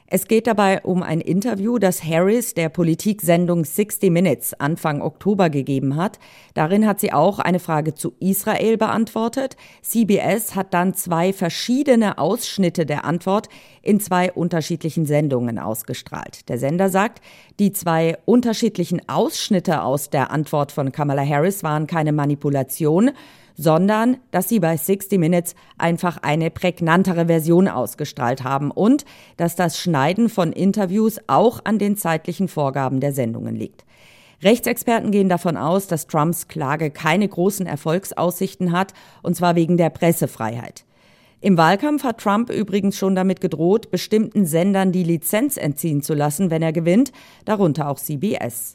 Es geht dabei um ein Interview, das Harris der Politiksendung 60 Minutes Anfang Oktober gegeben hat. Darin hat sie auch eine Frage zu Israel beantwortet. CBS hat dann 2 verschiedene Ausschnitte der Antwort in 2 unterschiedlichen Sendungen ausgestrahlt. Der Sender sagt, die 2 unterschiedlichen Ausschnitte aus der Antwort von Kamala Harris waren keine Manipulation, sondern dass sie bei 60 Minutes einfach eine prägnantere Version ausgestrahlt haben und dass das Schneiden von Interviews auch an den zeitlichen Vorgaben der Sendungen liegt. Rechtsexperten gehen davon aus, dass Trumps Klage keine großen Erfolgsaussichten hat, und zwar wegen der Pressefreiheit. Im Wahlkampf hat Trump übrigens schon damit gedroht, bestimmten Sendern die Lizenz entziehen zu lassen, wenn er gewinnt, darunter auch CBS.